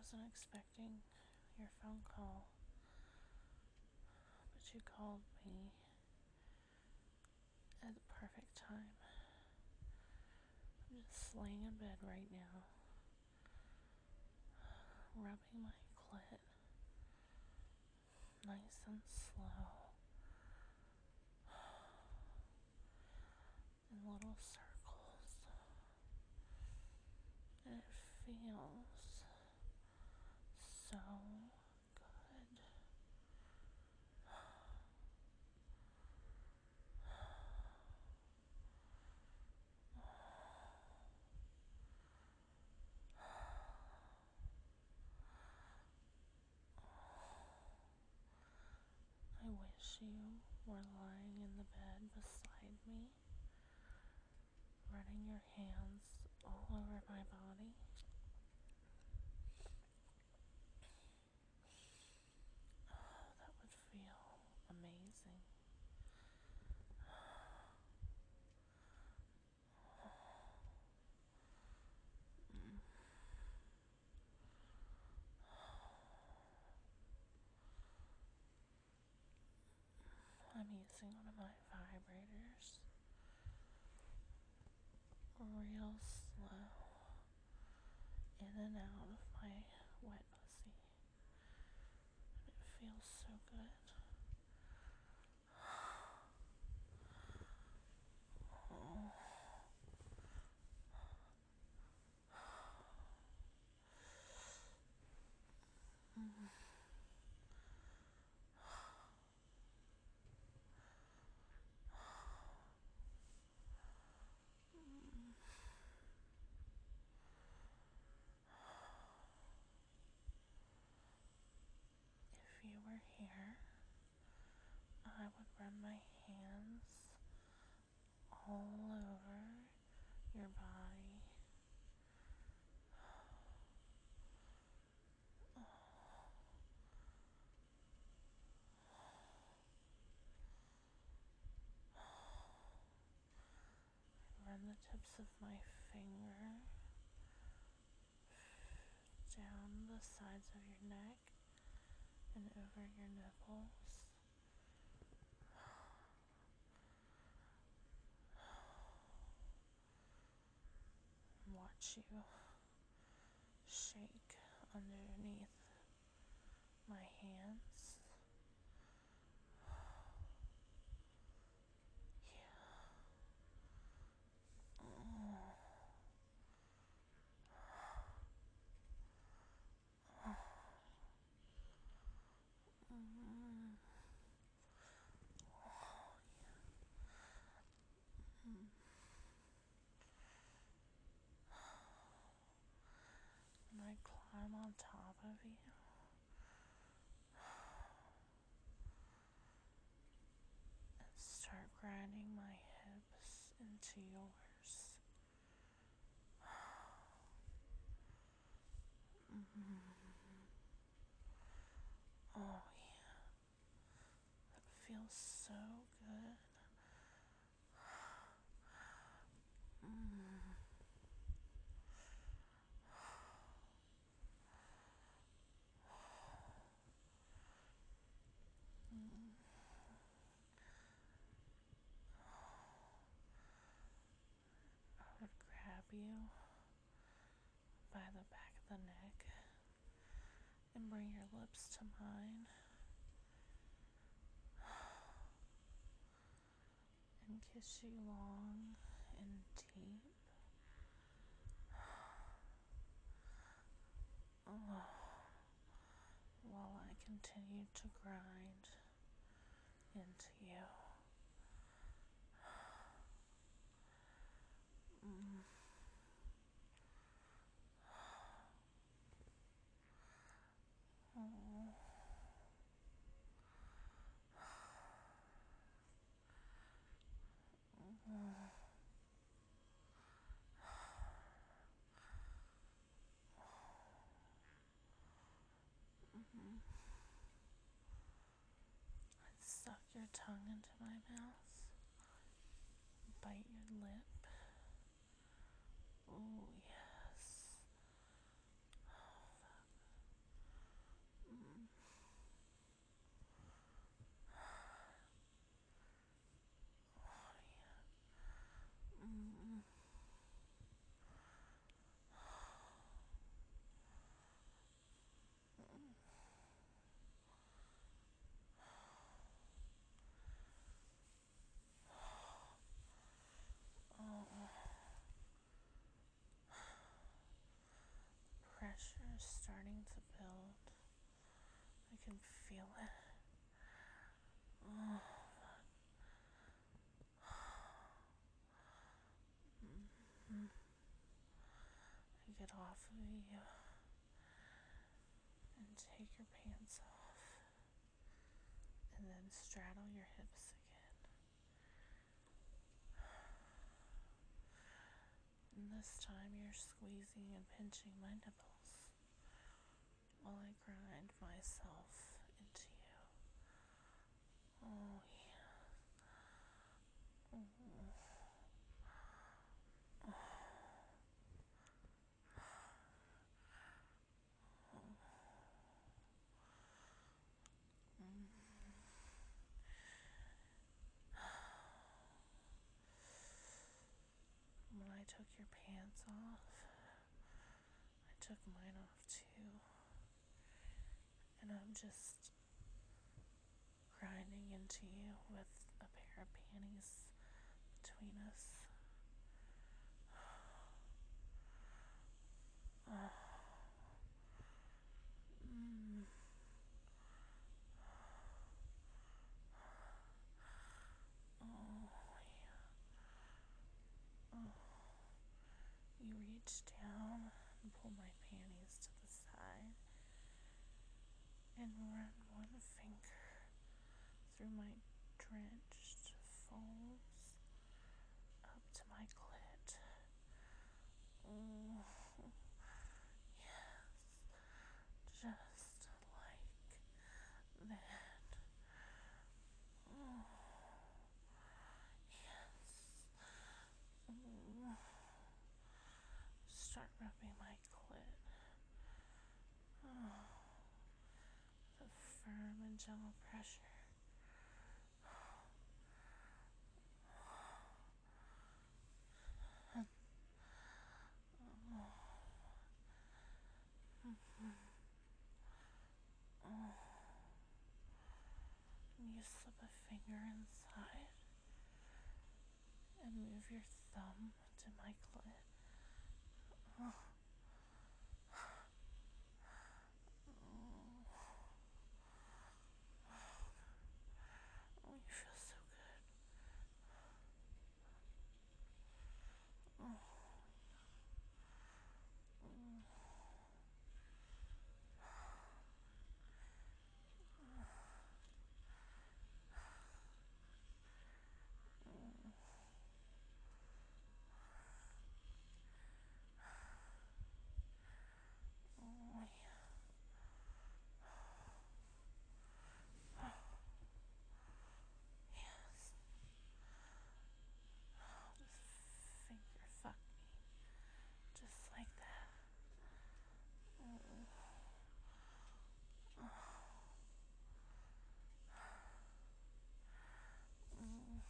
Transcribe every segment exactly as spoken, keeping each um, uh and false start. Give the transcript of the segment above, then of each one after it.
wasn't expecting your phone call, but you called me at the perfect time. I'm just laying in bed right now, rubbing my clit nice and slow in little circles, and it feels so good. I wish you were lying in the bed beside me, running your hands all over my body. Oh, that would feel amazing. I'm using one of my vibrators, real slow, in and out of my wet pussy. It feels so good. Oh. Mm. If you were here, I would run my hands all over your body. Run the tips of my finger down the sides of your neck and over your nipples. Watch you shake underneath my hands. Yeah. Oh. Mm. Oh, yeah. Mm. And I climb on top of you and start grinding my hips into yours. Mm-hmm. Oh yeah, that feels so good. Mm. Mm. I would grab you by the back of the neck and bring your lips to mine and kiss you long and deep. Oh, while I continue to grind into you. Mm. Oh. Mm. Mm-hmm. I'd suck your tongue into my mouth, bite your lip. Oh, yes. feel it? Oh. Mm-hmm. Get off of you and take your pants off, and then straddle your hips again. And this time you're squeezing and pinching my nipples while I grind myself into you. Oh yeah. Oh. When I took your pants off, I took mine off too. And I'm just grinding into you with a pair of panties between us. Oh. Mm. Oh, yeah. Oh. You reach down and pull my panties to the side and run one finger through my drenched folds up to my clit. Oh, yes, just like that. Oh, yes. Oh. Start rubbing my clit. Oh, the firm and gentle pressure. And, oh, mm-hmm. Oh. You slip a finger inside and move your thumb to my clit. Oh. Oh, you feel so good. Oh. Mm. Mm. Oh, yeah. Oh, yes. Oh, just finger fuck me. Just like that. Oh. Oh. Mm.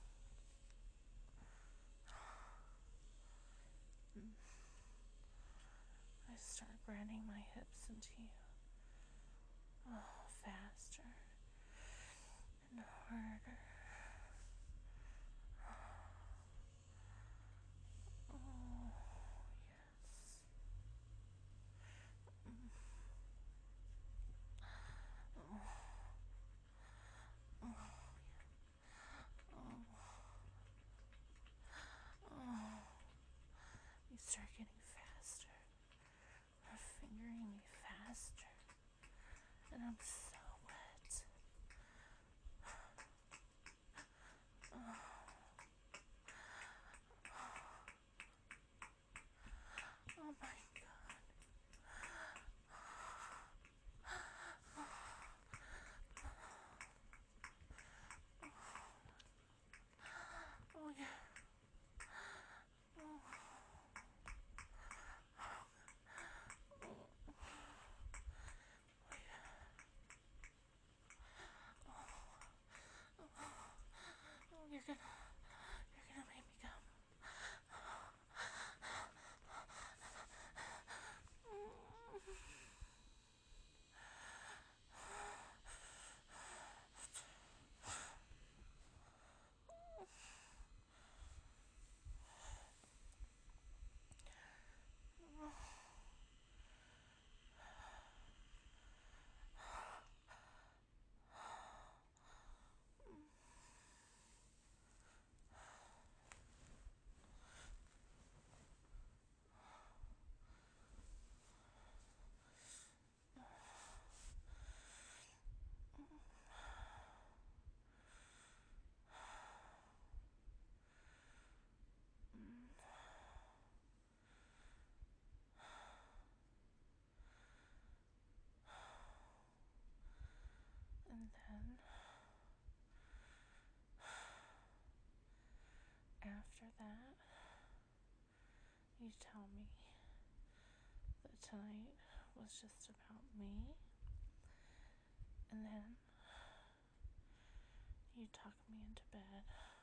Mm. I start grinding my hips into you. Oh, faster and harder. Oh, yes. Mm. Oh. Oh. Oh. Oh. You start getting faster. You're fingering me faster. And I'm so wet. Oh. Oh my god. Oh yeah. Oh. Oh, you're gonna, you're gonna make me come. And then after that, you tell me that tonight was just about me. And then you tuck me into bed